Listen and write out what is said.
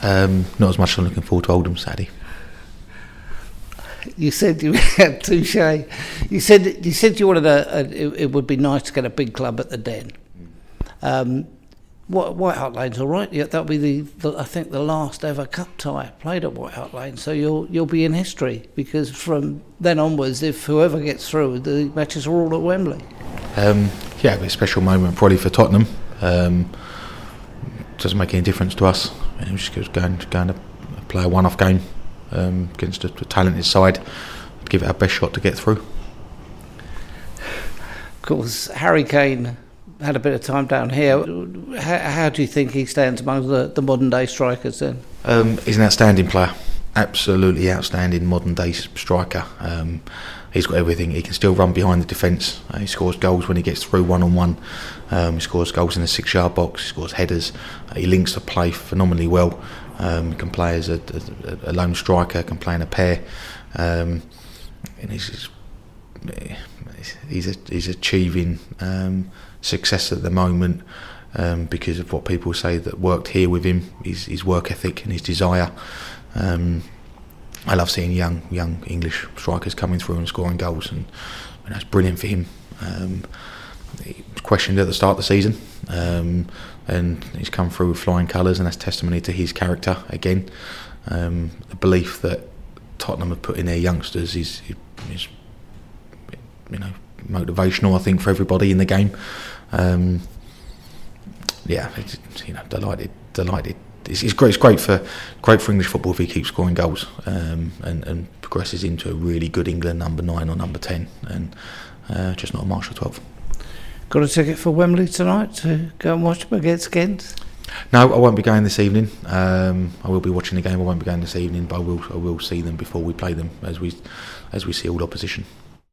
Not as much as I'm looking forward to Oldham Saturday. You said you had touche. You said you wanted it would be nice to get a big club at the Den. White Hart Lane's all right. Yeah, that'll be I think the last ever cup tie played at White Hart Lane. So you'll be in history, because from then onwards, if whoever gets through, the matches are all at Wembley. Yeah, it'll be a special moment probably for Tottenham. Doesn't make any difference to us. We're just going to play a one-off game against a talented side, give it our best shot to get through. Of course, Harry Kane had a bit of time down here. How do you think he stands among the modern day strikers then? He's an outstanding player, absolutely outstanding modern day striker. He's got everything. He can still run behind the defence. He scores goals when he gets through one-on-one. He scores goals in the 6-yard box. He scores headers. He links the play phenomenally well. He can play as a lone striker, can play in a pair. And he's achieving success at the moment because of what people say that worked here with him, his work ethic and his desire. I love seeing young English strikers coming through and scoring goals, and it's brilliant for him. He was questioned at the start of the season, and he's come through with flying colours, and that's testimony to his character again. The belief that Tottenham have put in their youngsters is motivational, I think, for everybody in the game. Delighted. It's great for English football if he keeps scoring goals and progresses into a really good England number 9 or number 10, and just not a Marshall 12. Got a ticket for Wembley tonight to go and watch them against Ghent? No, I won't be going this evening. I will be watching the game. I won't be going this evening, but I will see them before we play them, as we see all opposition.